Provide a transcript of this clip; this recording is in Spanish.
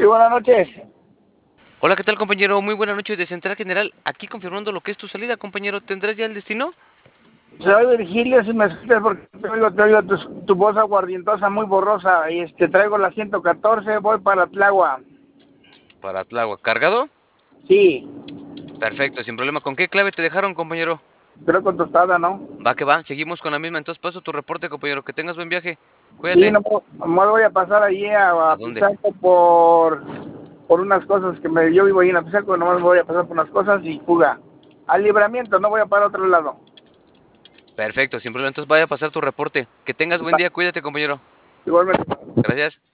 Sí, buenas noches. Hola, ¿qué tal, compañero? Muy buenas noches de Central General. Aquí confirmando lo que es tu salida, compañero. ¿Tendrás ya el destino? Soy Virgilio, si me escuchas porque te oigo tu voz aguardientosa, muy borrosa. Y traigo la 114, voy para Tláhuac. Para Tláhuac. ¿Cargado? Sí, Perfecto, sin problema. ¿Con qué clave te dejaron, compañero? creo con tostada, ¿no? Va que va. Seguimos con la misma. Entonces paso tu reporte, compañero. Que tengas buen viaje. Sí, Cuídate. no me voy a pasar allí ¿A a dónde? Pisaco por unas cosas yo vivo ahí en Pisaco, nomás me voy a pasar por unas cosas y fuga. Al libramiento, no voy a para otro lado. Perfecto, sin problema. Entonces vaya a pasar tu reporte. Que tengas buen día. Cuídate, compañero. Igualmente. Gracias.